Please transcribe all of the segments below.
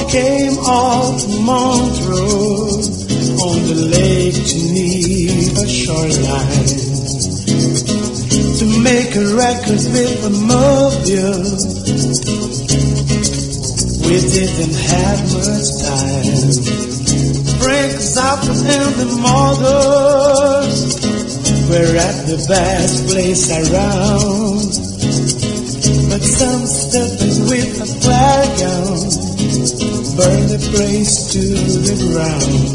came off Montreux on the Lake Geneva shoreline to make a record with a mobile. We didn't have much time. Breaks up and the mothers were at the best place around. But some stepping with a flag down burn the place to the ground.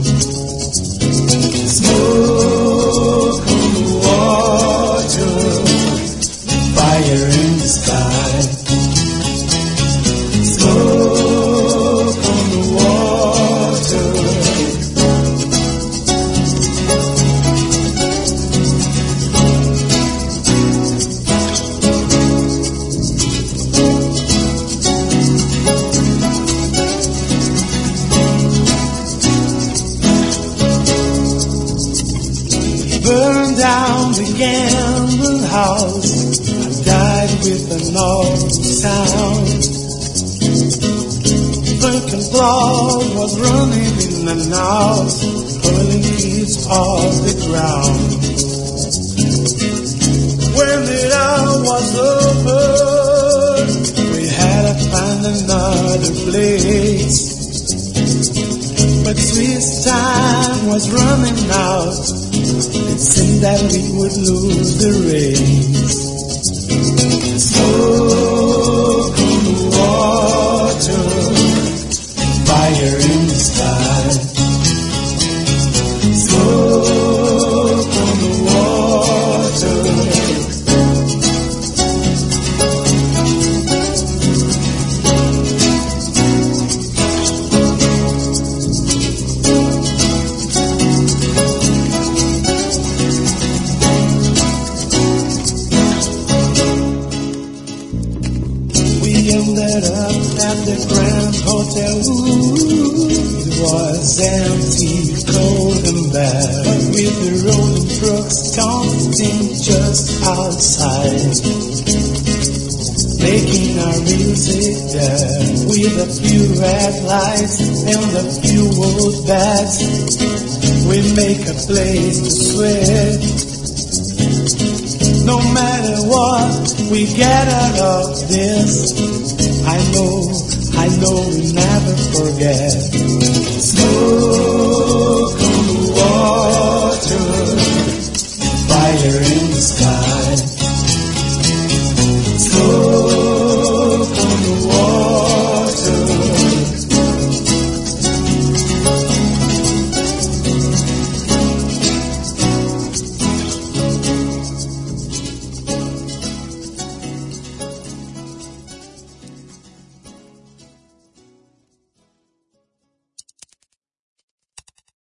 Smoke on the water, fire in the sky. Smoke on the water. Burned down the gambling house. I died with an awful sound. Broken blood was running in and out, pulling kids off the ground. When it all was over, we had to find another place. But Swiss time was running out. It seemed that we would lose the race. Smoke on the water, fire in the sky. Smoke on the water. Ended up at the Grand Hotel. It was empty, cold and bad, but with the rolling trucks counting just outside, making our music there with a few red lights and a few old bags. We make a place to sweat. No matter what we get out of this, I know we never forget. Smoke on the water, fire in the sky.